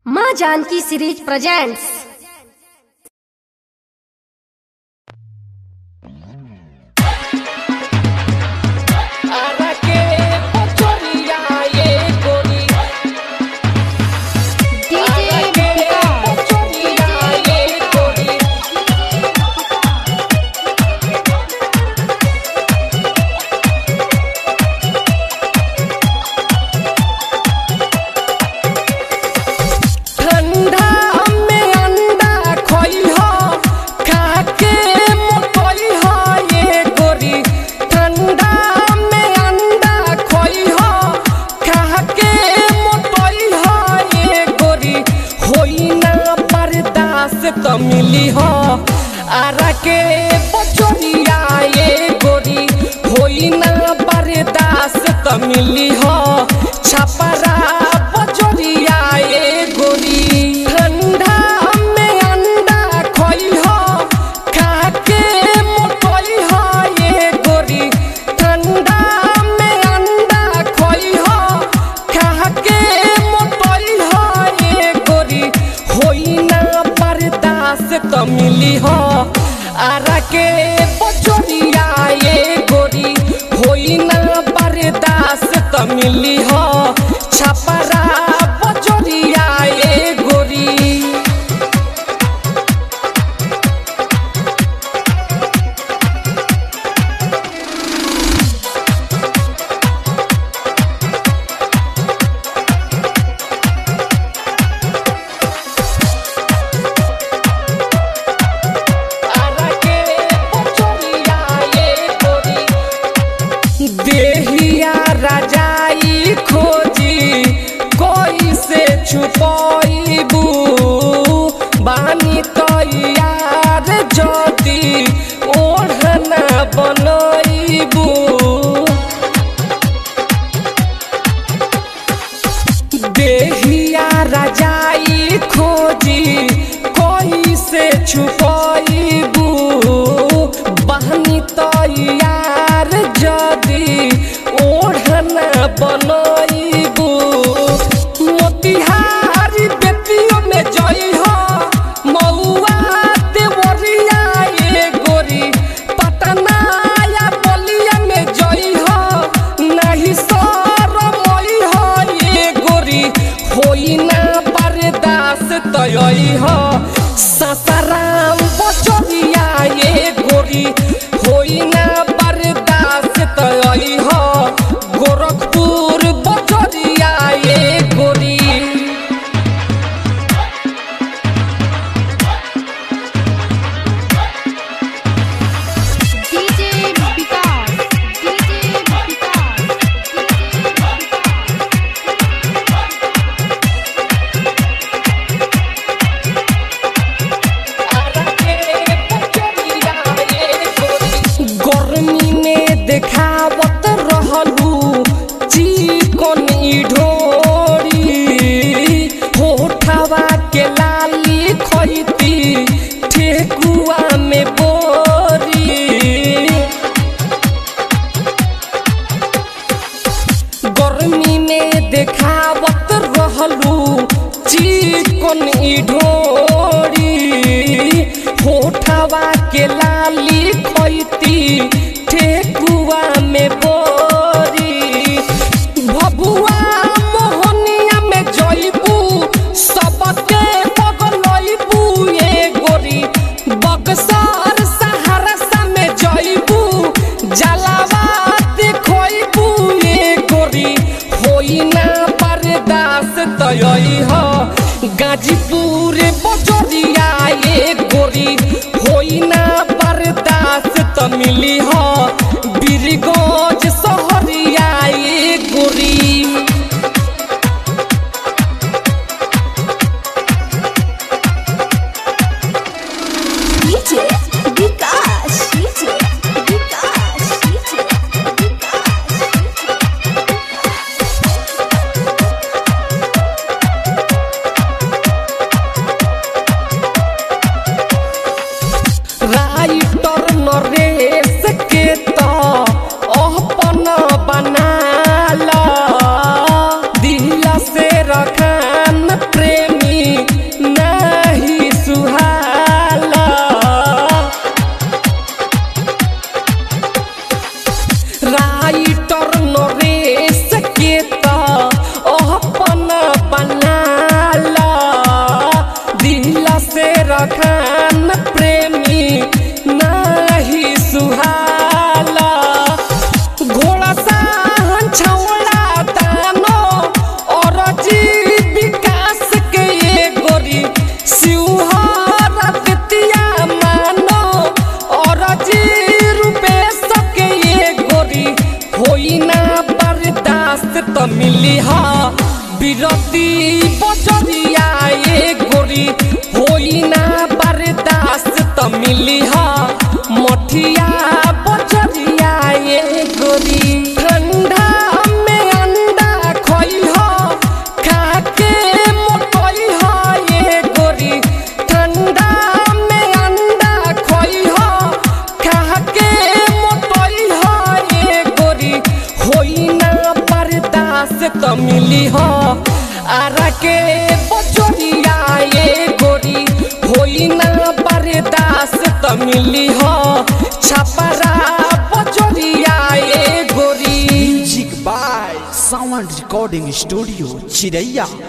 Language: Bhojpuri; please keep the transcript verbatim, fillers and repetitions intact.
माँ जानकी सीरीज प्रेजेंट्स। तो मिली हो आरा के बचोरिया ये गोरी होई ना बर्दास तो मिली हो छपरा बचोरिया ये गोरी ठंडा में अंडा खोई हो खा के मोटोई हो ये गोरी ठंडा में अंडा खोई हो खा के मोटोई हो ये गोरी होई ना तो मिली हो आरा के बचोरिया ये गोरी होई ना बर्दास तो मिली हो छपरा बचोरिया ये गोरी। देहिया राजाई खोजी कोई से छुपाईबू बानी तो यार ज्योति ओढ़ना बनईबू देहिया राजाई खोजी कोई से छुपाईबू बानी तो यार जदी ओढ़ना बनईबू मोतिहारी बेतियों में जई हो मऊआ देवरिया ये गोरी पटना या बलिया में जई हो नहीं सरमई हो ये गोरी होई ना बर्दास तयई हो सासाराम बचोरिया ये गोरी होई ना बर्दास तयई हो गोरखपुर बचोरिया ये गोरी। डीजे विकास डीजे विकास गर्मी में देखावत रहलू चिकन ढोरी होठवा के लाली खैती ठेकुआ में बोरी गर्मी में देखावत रहलू चिकन ढोरी होठवा के लाली खैती ठेकुआ में बोरी भभुआ मोहनिया में जईबू सबके बगलईबू ये गोरी बक्सर सहरसा में जईबू जलावा देखईबू ये गोरी होई ना बर्दास तयई हो गाजीपुर बजोरिया ये गोरी होई ना बर्दास तो मिली हो बीरगंज शहरिया ये गोरी। DJ Vikas DJ Vikas DJ writer Naresh के तो के मोटई है गोरी होई ना बर्दाश्त त मिली हो आरा के बजरिया ये गोरी होई ना बर्दाश्त त मिली हो छपरा बजरिया ये गोरी। Music by sound recording studio चिरैया।